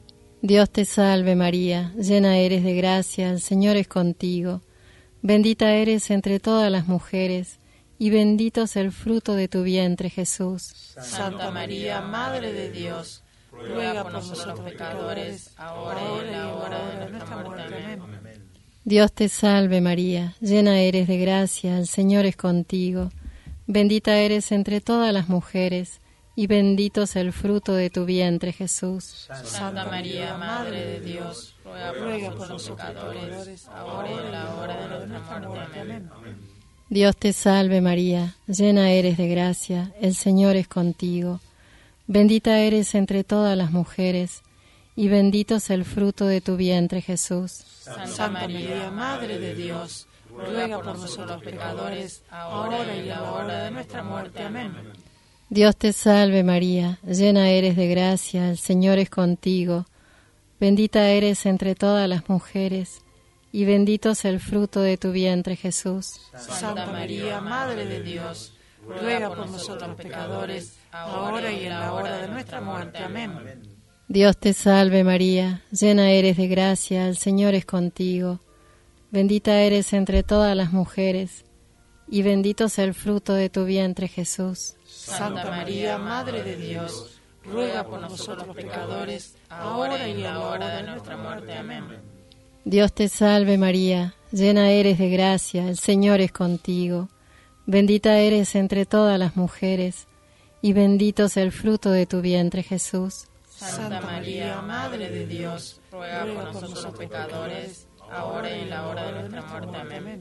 Dios te salve María, llena eres de gracia, el Señor es contigo. Bendita eres entre todas las mujeres, y bendito es el fruto de tu vientre, Jesús. Santa María, Madre de Dios, ruega por nosotros pecadores, ahora y en la hora de nuestra muerte. Amén. Dios te salve María, llena eres de gracia, el Señor es contigo. Bendita eres entre todas las mujeres, y bendito es el fruto de tu vientre, Jesús. Santa María, Madre de Dios, ruega por nosotros pecadores, ahora y en la hora de nuestra muerte. Amén. Dios te salve María, llena eres de gracia, el Señor es contigo. Bendita eres entre todas las mujeres, y bendito es el fruto de tu vientre, Jesús. Santa María, Madre de Dios, ruega por nosotros pecadores, ahora y en la hora de nuestra muerte. Amén. Dios te salve María, llena eres de gracia, el Señor es contigo. Bendita eres entre todas las mujeres, y bendito es el fruto de tu vientre, Jesús. Santa María, Madre de Dios, ruega por nosotros pecadores, ahora y en la hora de nuestra muerte. Amén. Dios te salve María, llena eres de gracia, el Señor es contigo. Bendita eres entre todas las mujeres, y bendito es el fruto de tu vientre, Jesús. Santa María, Madre de Dios, ruega por nosotros pecadores, ahora y en la hora de nuestra muerte. Amén. Dios te salve María, llena eres de gracia, el Señor es contigo. Bendita eres entre todas las mujeres, y bendito es el fruto de tu vientre, Jesús. Santa María, Madre de Dios, ruega por nosotros pecadores, ahora y en la hora de nuestra muerte. Amén.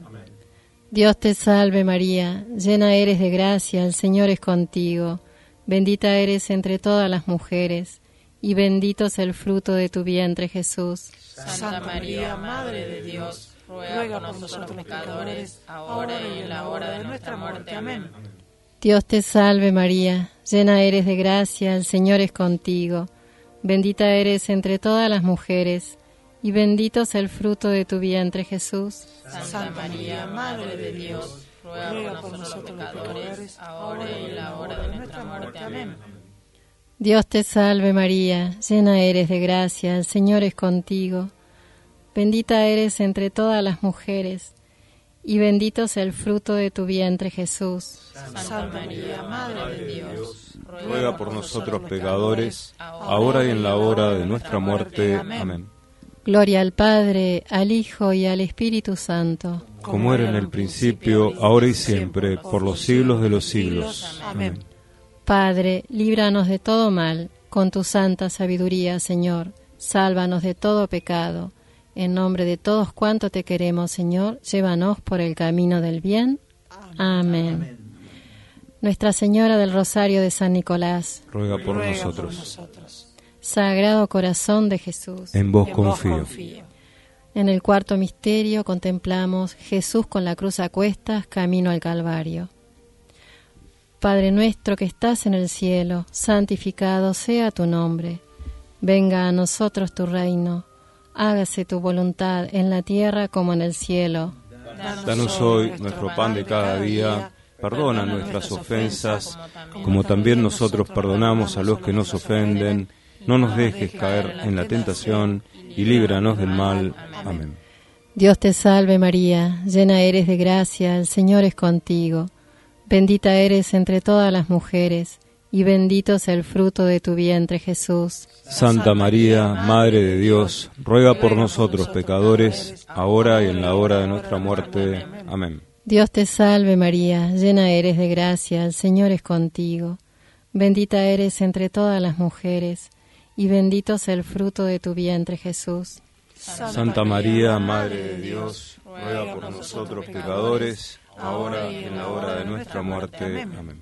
Dios te salve María, llena eres de gracia, el Señor es contigo. Bendita eres entre todas las mujeres, y bendito es el fruto de tu vientre, Jesús. Santa María, Madre de Dios, ruega por nosotros pecadores, ahora y en la hora de nuestra muerte. Amén. Dios te salve María, llena eres de gracia, el Señor es contigo. Bendita eres entre todas las mujeres, y bendito es el fruto de tu vientre, Jesús. Santa María, Madre de Dios, ruega por nosotros pecadores, ahora y en la hora de nuestra muerte. Amén. Dios te salve María, llena eres de gracia, el Señor es contigo. Bendita eres entre todas las mujeres, y bendito es el fruto de tu vientre, Jesús. Santa María, Madre de Dios, ruega por nosotros pecadores, ahora y en la hora de nuestra muerte. Amén. Gloria al Padre, al Hijo y al Espíritu Santo. Como era en el principio, ahora y siempre, por los siglos de los siglos. Amén. Padre, líbranos de todo mal, con tu santa sabiduría, Señor. Sálvanos de todo pecado. En nombre de todos cuantos te queremos, Señor, llévanos por el camino del bien. Amén. Amén. Nuestra Señora del Rosario de San Nicolás, ruega por ruega nosotros. Por nosotros. Sagrado Corazón de Jesús, en vos en confío. Vos confío. En el cuarto misterio contemplamos Jesús con la cruz a cuestas, camino al Calvario. Padre nuestro que estás en el cielo, santificado sea tu nombre. Venga a nosotros tu reino. Hágase tu voluntad en la tierra como en el cielo. Danos hoy nuestro pan de cada día. Perdona nuestras ofensas, como también nosotros perdonamos a los que nos ofenden. No nos dejes caer en la tentación, y líbranos del mal. Amén. Dios te salve María, llena eres de gracia, el Señor es contigo. Bendita eres entre todas las mujeres, y bendito es el fruto de tu vientre, Jesús. Santa María, Madre de Dios, ruega por nosotros pecadores, ahora y en la hora de nuestra muerte. Amén. Dios te salve María, llena eres de gracia, el Señor es contigo. Bendita eres entre todas las mujeres, y bendito es el fruto de tu vientre, Jesús. Santa María, Madre de Dios, ruega por nosotros pecadores, ahora y en la hora de nuestra muerte. Amén.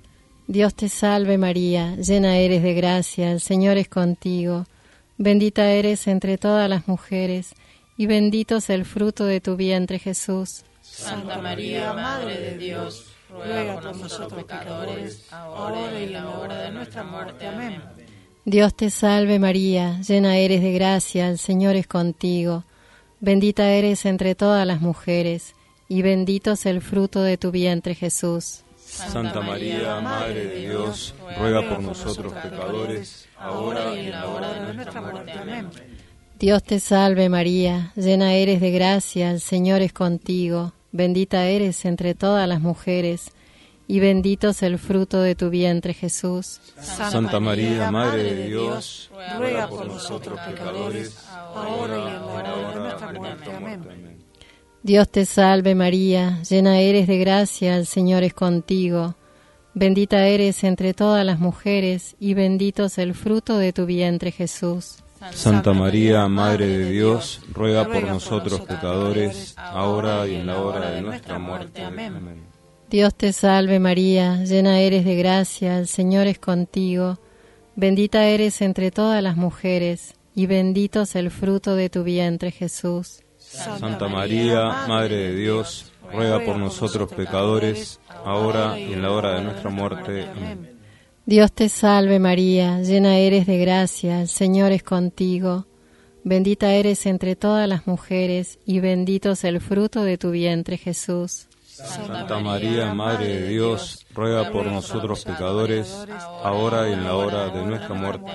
Dios te salve María, llena eres de gracia, el Señor es contigo. Bendita eres entre todas las mujeres, y bendito es el fruto de tu vientre Jesús. Santa María, Madre de Dios, ruega por nosotros pecadores, ahora y en la hora de nuestra muerte. Amén. Dios te salve María, llena eres de gracia, el Señor es contigo. Bendita eres entre todas las mujeres, y bendito es el fruto de tu vientre Jesús. Santa María, Madre de Dios, ruega por nosotros pecadores, ahora y en la hora de nuestra muerte. Amén. Dios te salve María, llena eres de gracia, el Señor es contigo. Bendita eres entre todas las mujeres, y bendito es el fruto de tu vientre Jesús. Santa María, Madre de Dios, ruega por nosotros pecadores, ahora y en la hora de nuestra muerte. Amén. Dios te salve María, llena eres de gracia, el Señor es contigo. Bendita eres entre todas las mujeres, y bendito es el fruto de tu vientre Jesús. Santa María, Madre de Dios, ruega por nosotros pecadores, ahora y en la hora de nuestra muerte. Amén. Dios te salve María, llena eres de gracia, el Señor es contigo. Bendita eres entre todas las mujeres, y bendito es el fruto de tu vientre Jesús. Santa María, Madre de Dios, ruega por nosotros pecadores, ahora y en la hora de nuestra muerte. Amén. Dios te salve María, llena eres de gracia, el Señor es contigo. Bendita eres entre todas las mujeres, y bendito es el fruto de tu vientre Jesús. Santa María, Madre de Dios, ruega por nosotros pecadores, ahora y en la hora de nuestra muerte.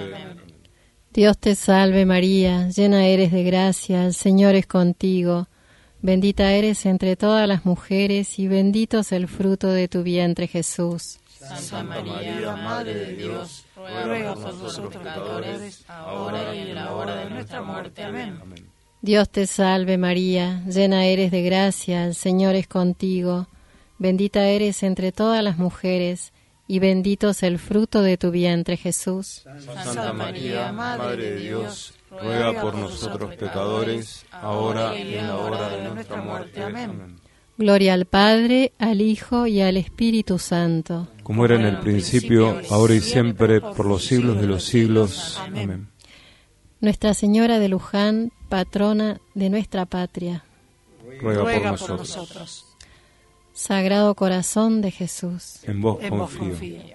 Dios te salve María, llena eres de gracia, el Señor es contigo. Bendita eres entre todas las mujeres, y bendito es el fruto de tu vientre Jesús. Santa María, Madre de Dios, ruega por nosotros pecadores, ahora y en la hora de nuestra muerte. Amén. Dios te salve María, llena eres de gracia, el Señor es contigo. Bendita eres entre todas las mujeres, y bendito es el fruto de tu vientre Jesús. Santa María, Madre de Dios, ruega por nosotros pecadores, ahora y en la hora de nuestra muerte. Amén. Gloria al Padre, al Hijo y al Espíritu Santo. Como era en el principio, ahora y siempre, por los siglos de los siglos. Amén. Nuestra Señora de Luján, patrona de nuestra patria, ruega, ruega por, por nosotros. nosotros. Sagrado Corazón de Jesús, En vos En vos confío. confío.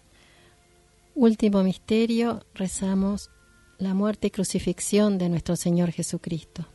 último misterio, rezamos la muerte y crucifixión de nuestro Señor Jesucristo.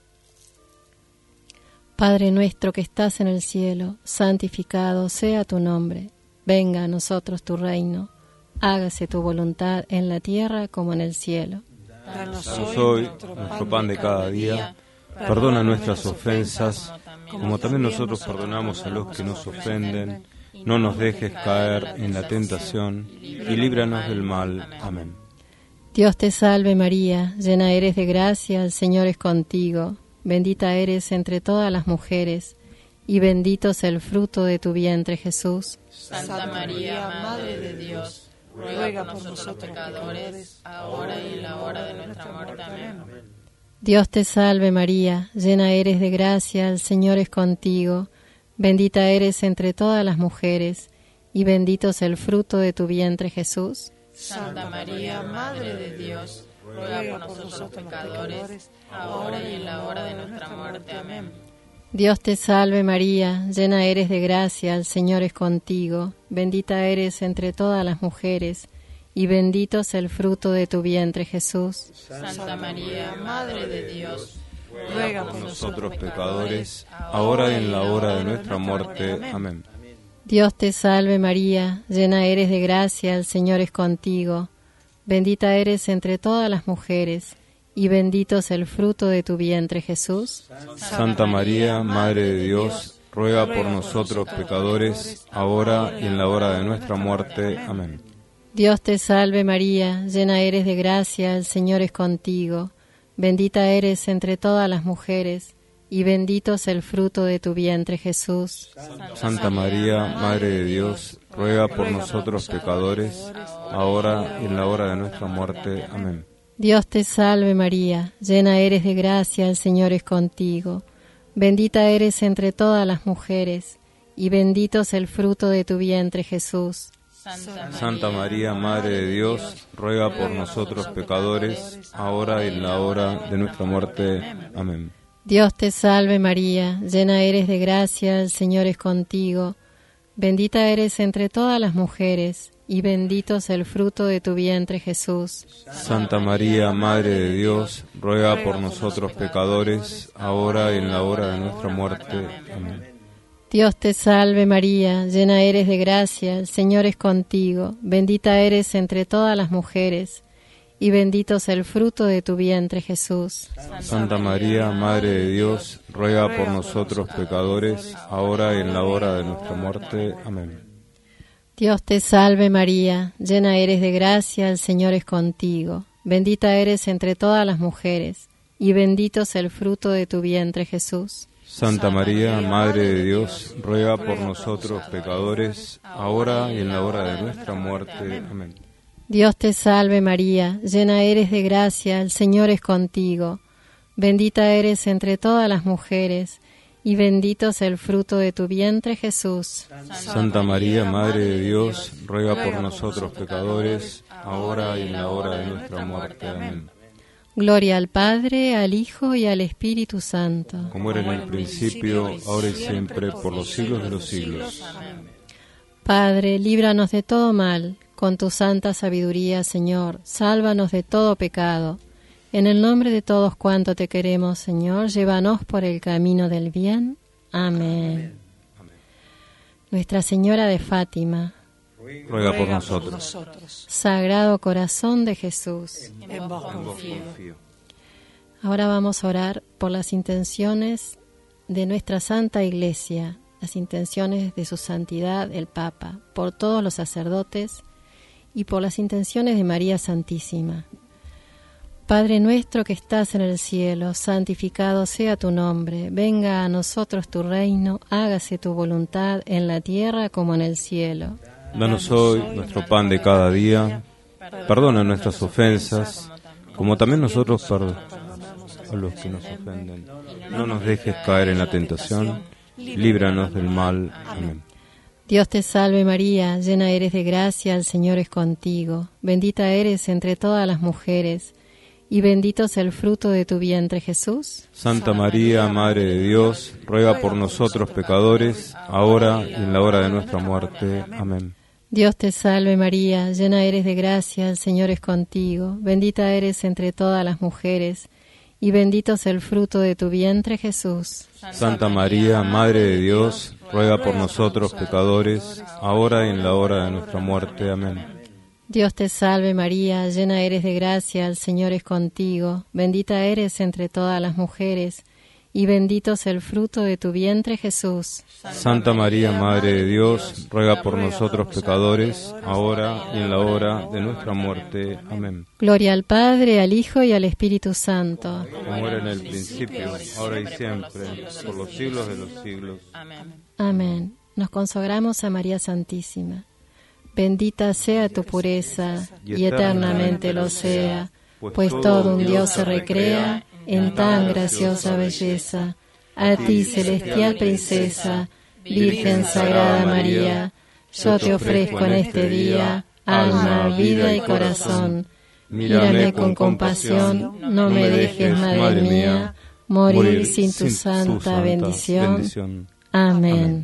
Padre nuestro que estás en el cielo, santificado sea tu nombre. Venga a nosotros tu reino. Hágase tu voluntad en la tierra como en el cielo. Danos Danos hoy hoy nuestro nuestro pan de cada día. Perdona nuestras ofensas, como también nosotros perdonamos a los que nos ofenden. No nos dejes caer en la tentación y líbranos del mal. Amén. Dios te salve María, llena eres de gracia, el Señor es contigo. Bendita eres entre todas las mujeres, y bendito es el fruto de tu vientre Jesús. Santa María, Madre de Dios, ruega por nosotros pecadores, ahora y en la hora de nuestra muerte. Amén. Dios te salve María, llena eres de gracia, el Señor es contigo. Bendita eres entre todas las mujeres, y bendito es el fruto de tu vientre Jesús. Santa María, Madre de Dios, ruega por nosotros pecadores, ahora y en la hora de nuestra muerte. Amén. Dios te salve María, llena eres de gracia, el Señor es contigo. Bendita eres entre todas las mujeres, y bendito es el fruto de tu vientre Jesús. Santa María, Madre de Dios, Ruega por nosotros pecadores, ahora y en la hora de nuestra muerte. Amén. Dios te salve María, llena eres de gracia, el Señor es contigo. Bendita eres entre todas las mujeres, y bendito es el fruto de tu vientre Jesús. Santa María, Madre de Dios, ruega por nosotros pecadores, ahora y en la hora de nuestra muerte. Amén. Dios te salve María, llena eres de gracia, el Señor es contigo. Bendita eres entre todas las mujeres, y bendito es el fruto de tu vientre Jesús. Santa María, Madre de Dios, ruega por nosotros pecadores, ahora y en la hora de nuestra muerte. Amén. Dios te salve María, llena eres de gracia, el Señor es contigo. Bendita eres entre todas las mujeres, y bendito es el fruto de tu vientre Jesús. Santa, Santa María, Madre de Dios, ruega por nosotros pecadores, ahora y en la hora de nuestra muerte. Amén. Dios te salve María, llena eres de gracia, el Señor es contigo. Bendita eres entre todas las mujeres, y bendito es el fruto de tu vientre Jesús. Santa María, Madre de Dios, ruega por nosotros pecadores, ahora y en la hora de nuestra muerte. Amén. Dios te salve María, llena eres de gracia, el Señor es contigo. Bendita eres entre todas las mujeres, y bendito es el fruto de tu vientre Jesús. Santa María, Madre de Dios, ruega por nosotros pecadores, ahora y en la hora de nuestra muerte. Amén. Dios te salve María, llena eres de gracia, el Señor es contigo. Bendita eres entre todas las mujeres, y bendito es el fruto de tu vientre Jesús. Santa María, Madre de Dios, ruega por nosotros pecadores, ahora y en la hora de nuestra muerte. Amén. Dios te salve María, llena eres de gracia, el Señor es contigo. Bendita eres entre todas las mujeres, y bendito es el fruto de tu vientre Jesús. Santa María, Madre de Dios, ruega por nosotros pecadores, ahora y en la hora de nuestra muerte. Amén. Gloria al Padre, al Hijo y al Espíritu Santo. Como era en el principio, ahora y siempre, por los siglos de los siglos. Padre, líbranos de todo mal, con tu santa sabiduría, Señor, sálvanos de todo pecado. En el nombre de todos cuantos te queremos, Señor, llévanos por el camino del bien. Amén. Amén. Nuestra Señora de Fátima, ruega por nosotros. Sagrado Corazón de Jesús, En vos confío. ahora vamos a orar por las intenciones de nuestra Santa Iglesia, las intenciones de su santidad, el Papa, por todos los sacerdotes y por las intenciones de María Santísima. Padre nuestro que estás en el cielo, santificado sea tu nombre, venga a nosotros tu reino, hágase tu voluntad en la tierra como en el cielo. Danos hoy nuestro pan de cada día, perdona nuestras ofensas, como también nosotros perdonamos a los que nos ofenden. No nos dejes caer en la tentación, líbranos del mal. Amén. Dios te salve María, llena eres de gracia, el Señor es contigo. Bendita eres entre todas las mujeres, y bendito es el fruto de tu vientre Jesús. Santa María, Madre de Dios, ruega por nosotros pecadores, ahora y en la hora de nuestra muerte. Amén. Dios te salve María, llena eres de gracia, el Señor es contigo. Bendita eres entre todas las mujeres, y bendito es el fruto de tu vientre Jesús. Santa María, Madre de Dios, ruega por nosotros pecadores, ahora y en la hora de nuestra muerte. Amén. Dios te salve María, llena eres de gracia, el Señor es contigo. Bendita eres entre todas las mujeres, y bendito es el fruto de tu vientre Jesús. Santa María, Madre de Dios, ruega por nosotros pecadores, ahora y en la hora de nuestra muerte. Amén. Gloria al Padre, al Hijo y al Espíritu Santo. Como era en el principio, ahora y siempre, por los siglos de los siglos. Amén. Amén. Nos consagramos a María Santísima. Bendita sea tu pureza, y eternamente lo sea, pues todo un Dios se recrea en tan graciosa belleza. A ti, celestial princesa, Virgen Sagrada María, yo te ofrezco en este día alma, vida y corazón. Mírame con compasión, no me dejes, Madre mía, morir sin tu santa bendición. Amén.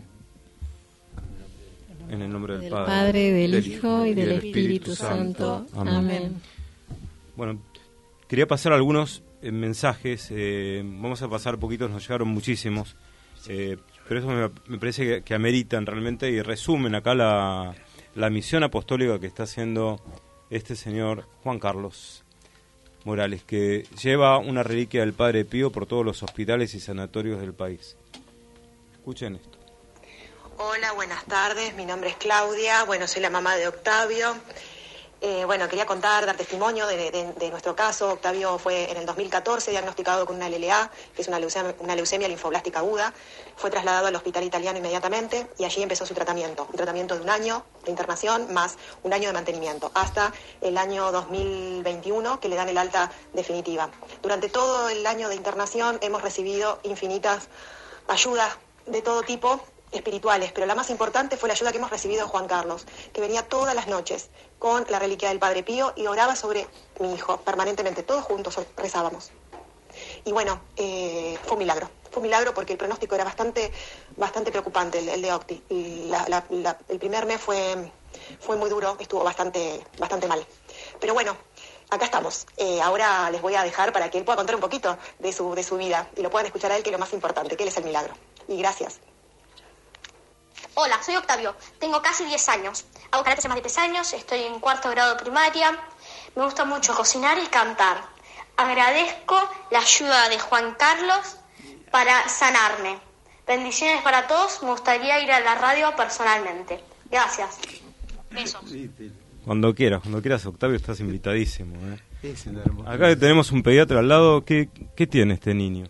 En el nombre del, del Padre, Padre, del, del Hijo y del Espíritu, Espíritu Santo. Santo. Amén. Amén. Bueno, quería pasar algunos eh, mensajes. Eh, vamos a pasar poquitos, nos llegaron muchísimos. Eh, pero eso me, me parece que, que ameritan realmente y resumen acá la, la misión apostólica que está haciendo este señor Juan Carlos Morales, que lleva una reliquia del Padre Pío por todos los hospitales y sanatorios del país. Escuchen esto. Hola, buenas tardes, mi nombre es Claudia, bueno, soy la mamá de Octavio. Eh, bueno, quería contar, dar testimonio de, de, de nuestro caso. Octavio fue en el dos mil catorce diagnosticado con una L L A, que es una leucemia, una leucemia linfoblástica aguda. Fue trasladado al hospital italiano inmediatamente y allí empezó su tratamiento. Un tratamiento de un año de internación más un año de mantenimiento, hasta el año dos mil veintiuno, que le dan el alta definitiva. Durante todo el año de internación hemos recibido infinitas ayudas de todo tipo, espirituales, pero la más importante fue la ayuda que hemos recibido de Juan Carlos, que venía todas las noches con la reliquia del Padre Pío y oraba sobre mi hijo permanentemente, todos juntos rezábamos. Y bueno, eh, fue un milagro, fue un milagro porque el pronóstico era bastante bastante preocupante, el, el de Octi. Y la, la, la, el primer mes fue, fue muy duro, estuvo bastante, bastante mal. Pero bueno, acá estamos. Eh, ahora les voy a dejar para que él pueda contar un poquito de su, de su vida y lo puedan escuchar a él, que es lo más importante, que él es el milagro. Y gracias. Hola, soy Octavio, tengo casi diez años. Hago karate hace más de tres años, estoy en cuarto grado de primaria. Me gusta mucho cocinar y cantar. Agradezco la ayuda de Juan Carlos para sanarme. Bendiciones para todos, me gustaría ir a la radio personalmente. Gracias. Besos. Cuando quieras, cuando quieras, Octavio, estás invitadísimo. ¿eh? Acá tenemos un pediatra al lado. ¿Qué, qué tiene este niño?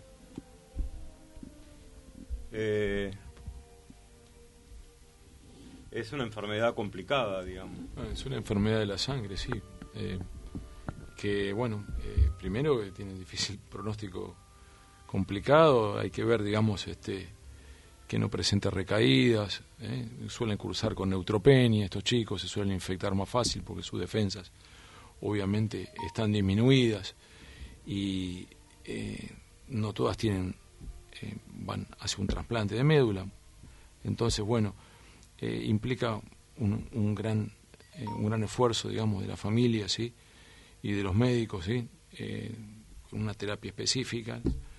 Eh, es una enfermedad complicada, digamos. Es una enfermedad de la sangre, sí. Eh, que, bueno, eh, primero que tiene difícil pronóstico complicado. Hay que ver, digamos, este que no presenta recaídas. Eh, suelen cursar con neutropenia. Estos chicos se suelen infectar más fácil porque sus defensas, obviamente, están disminuidas. Y eh, no todas tienen... Eh, van hacia un trasplante de médula. Entonces, bueno, eh, implica un, un gran eh, un gran esfuerzo, digamos, de la familia, sí, y de los médicos, sí, eh, con una terapia específica,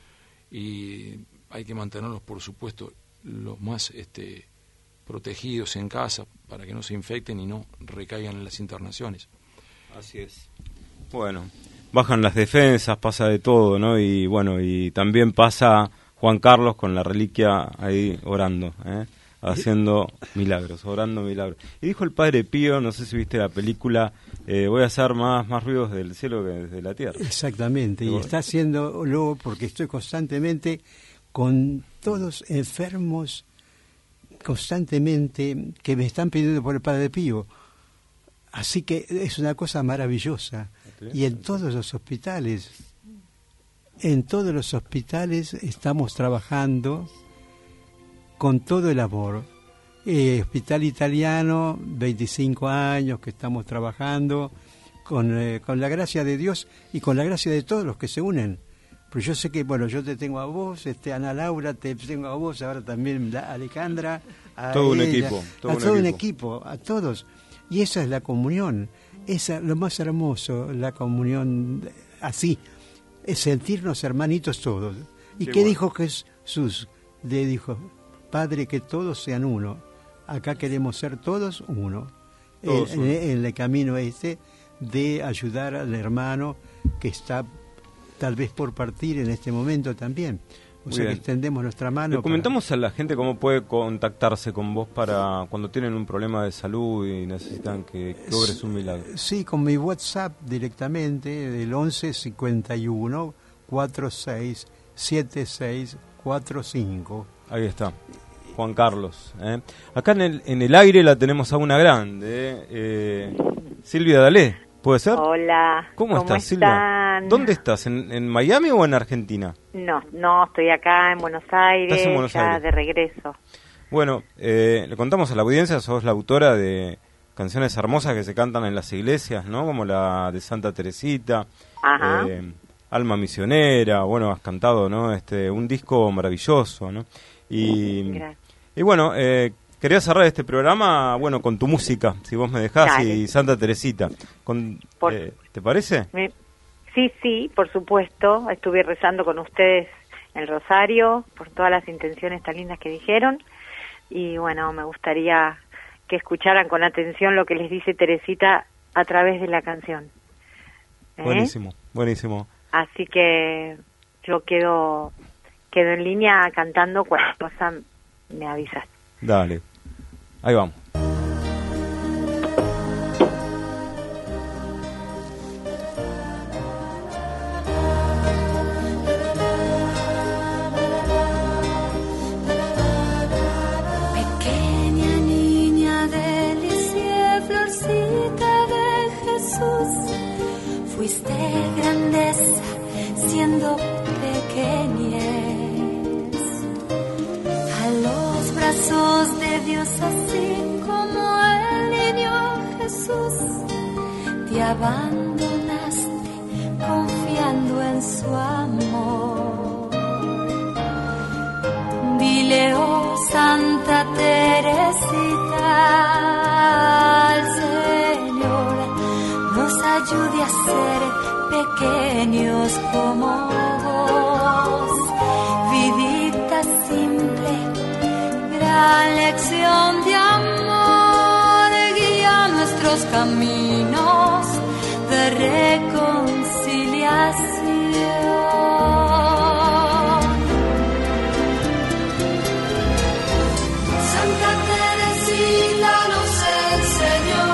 y hay que mantenerlos, por supuesto, los más este, protegidos en casa para que no se infecten y no recaigan en las internaciones. Así es. Bueno, bajan las defensas, pasa de todo, ¿no? Y bueno, y también pasa Juan Carlos con la reliquia ahí orando, ¿eh? Haciendo milagros, orando milagros. Y dijo el Padre Pío, no sé si viste la película, eh, voy a hacer más, más ruidos del cielo que desde la tierra. Exactamente, y está haciéndolo porque estoy constantemente con todos enfermos, constantemente, que me están pidiendo por el Padre Pío. Así que es una cosa maravillosa. Y en todos los hospitales, en todos los hospitales estamos trabajando con todo el amor. Eh, Hospital Italiano, veinticinco años que estamos trabajando con, eh, con la gracia de Dios y con la gracia de todos los que se unen. Pero yo sé que, bueno, yo te tengo a vos, este, Ana Laura, te tengo a vos, ahora también a Alejandra, a todo un ella, equipo, todo a un todo un equipo. equipo, a todos. Y esa es la comunión, esa lo más hermoso, la comunión así, es sentirnos hermanitos todos. ¿Y qué qué bueno. dijo Jesús? Le dijo, Padre, que todos sean uno. Acá queremos ser todos uno. Todos en, uno. en- en el camino este de ayudar al hermano que está tal vez por partir en este momento también. O Muy sea bien. que extendemos nuestra mano. Le comentamos a la gente cómo puede contactarse con vos para cuando tienen un problema de salud y necesitan que que obres un milagro. para- Sí, con mi WhatsApp directamente, del once cincuenta y uno cuarenta y seis setenta y seis cuarenta y cinco. Ahí está, Juan Carlos. ¿eh? Acá en el, en el aire la tenemos a una grande, eh, Silvia Dalé, ¿puede ser? Hola. ¿Cómo, estás, Silvia? están? ¿Dónde estás? ¿En, en Miami o en Argentina? No, no, estoy acá en Buenos Aires, Estás en Buenos ya Aires. de regreso. Bueno, eh, le contamos a la audiencia, sos la autora de canciones hermosas que se cantan en las iglesias, ¿no? Como la de Santa Teresita, Ajá. eh, Alma Misionera, bueno, has cantado, ¿no? Este, un disco maravilloso, ¿no? Y, Gracias. y bueno, eh, quería cerrar este programa, bueno, con tu música, si vos me dejás, Dale. y Santa Teresita. Con, Por- eh, ¿Te parece? Me- Sí, sí, por supuesto. Estuve rezando con ustedes el rosario por todas las intenciones tan lindas que dijeron. Y bueno, me gustaría que escucharan con atención lo que les dice Teresita a través de la canción. ¿Eh? Buenísimo, buenísimo. Así que yo quedo, quedo en línea cantando, cualquier cosa me avisas. Dale, ahí vamos. Pequeña niña delicia, florcita de Jesús, fuiste grandeza siendo pequeñez. A los brazos mas así como el niño Jesús, te abandonaste confiando en su amor. Dile, oh Santa Teresita, al Señor nos ayude a ser pequeños como vos. Vidita simple, gran lección de amor, guía nuestros caminos de reconciliación. Santa Teresita nos enseñó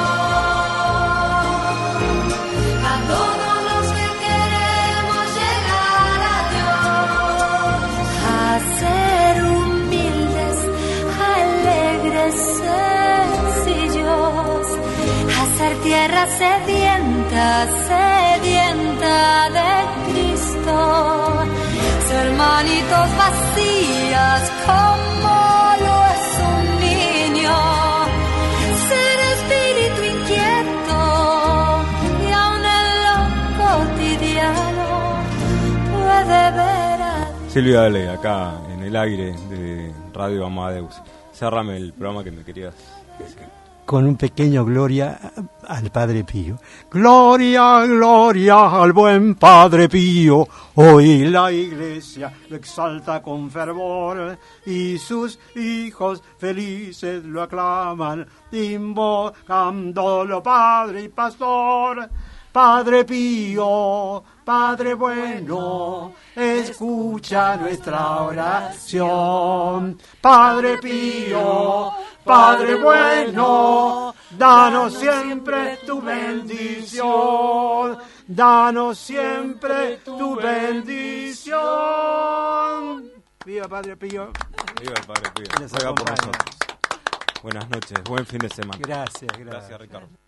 a todos los que queremos llegar a Dios a ser humildes, alegres, sencillos, a ser tierra sedienta, sedienta de Cristo, ser manitos vacías como lo es un niño, ser espíritu inquieto y aún en lo cotidiano puede ver a Silvia Dale, acá en el aire de Radio Amadeus. Cérrame el programa que me querías decir. Con un pequeño gloria al Padre Pío. Gloria, gloria al buen Padre Pío. Hoy la Iglesia lo exalta con fervor y sus hijos felices lo aclaman, invocándolo Padre y Pastor. Padre Pío, Padre bueno, escucha nuestra oración. Padre Pío, Padre bueno, danos siempre tu bendición. Danos siempre tu bendición. Viva Padre Pío. Viva el Padre Pío. Juega por nosotros. Buenas noches, buen fin de semana. Gracias, gracias. Gracias, Ricardo.